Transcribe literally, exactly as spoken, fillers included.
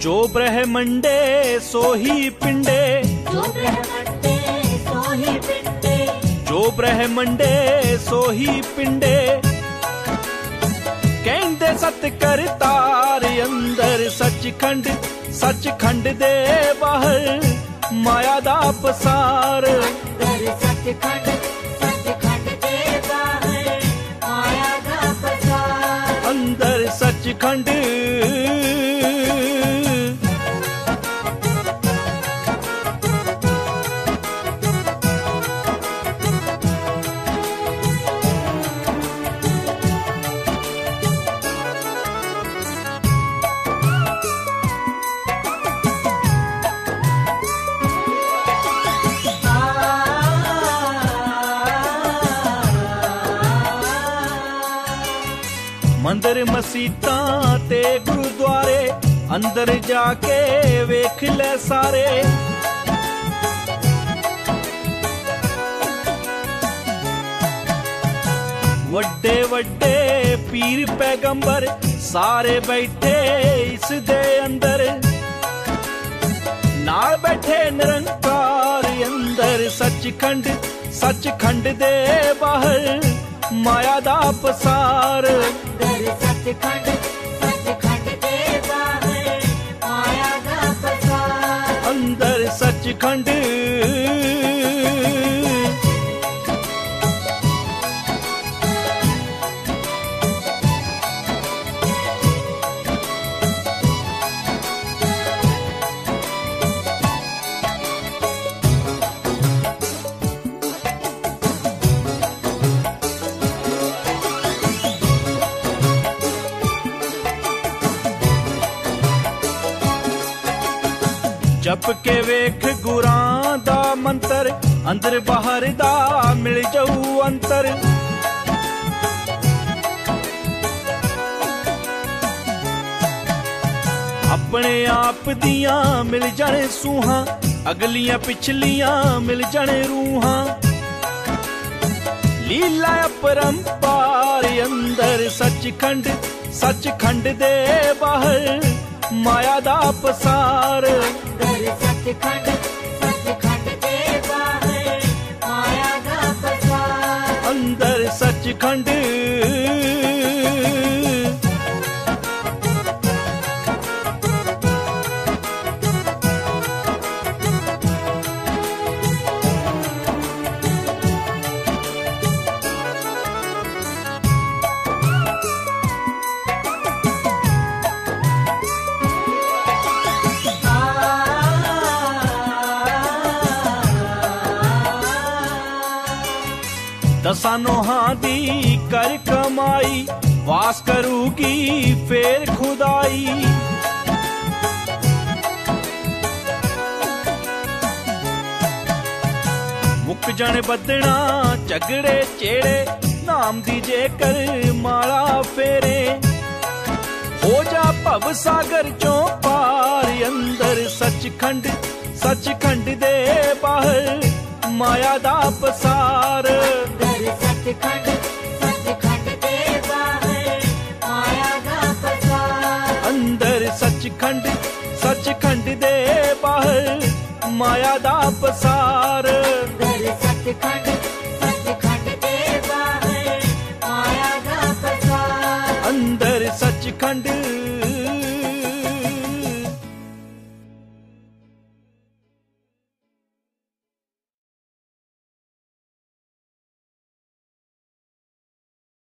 जो ब्रह्मंडे सोही पिंडे, जो ब्रह्मंडे सोही पिंडे, जो ब्रह्मंडे सोही पिंडे। कहंदे सत करतार अंदर सचखंड, सचखंड दे बाहर माया दा पसार। अंदर सचखंड, सचखंड दे बाहर माया दा पसार। अंदर सचखंड। मंदिर मसीता ते गुरुद्वारे अंदर जाके वेख ले सारे। वड्डे वड्डे पीर पैगंबर सारे बैठे इस दे अंदर। नाल बैठे निरंकार अंदर सचखंड, सचखंड दे बाहर माया दा पसार। अंदर सचखंड, सचखंड दे बाहर माया दा पसार। अंदर सचखंड। जप के वेख गुरां दा मंतर, अंदर बाहर दा मिल जाऊ अंतर। अपने आप दियां मिल जाने सूहां, अगलियां पिछलियां मिल जाने रूहां। लीला अपरंपार अंदर सचखंड, सचखंड दे बाहर माया दा पसार। अंदर सचखंड, सचखंड दे बाहर माया दा पसार। अंदर सचखंड। दसां नोहां दी कर कमाई, वास करूगी फेर खुदाई। मुक जाने बदना झगड़े चेड़े, नाम दी जेकर माला फेरे। हो जा भव सागर चों पार अंदर सचखंड, सचखंड दे बाहर माया दा पसार। अंदर सचखंड, सचखंड दे बाहर माया दा पसार। अंदर सचखंड, सचखंड दे बाहर माया दा पसार।